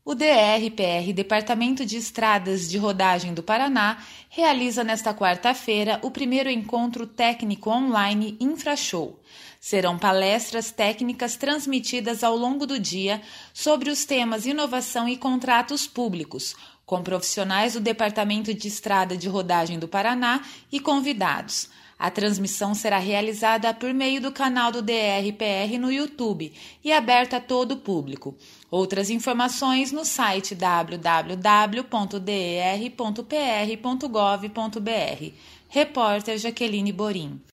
O DRPR, Departamento de Estradas de Rodagem do Paraná, realiza nesta quarta-feira o primeiro encontro técnico online InfraShow. Serão palestras técnicas transmitidas ao longo do dia sobre os temas inovação e contratos públicos, com profissionais do Departamento de Estrada de Rodagem do Paraná e convidados. A transmissão será realizada por meio do canal do DRPR no YouTube e aberta a todo o público. Outras informações no site www.der.pr.gov.br. Repórter Jaqueline Borim.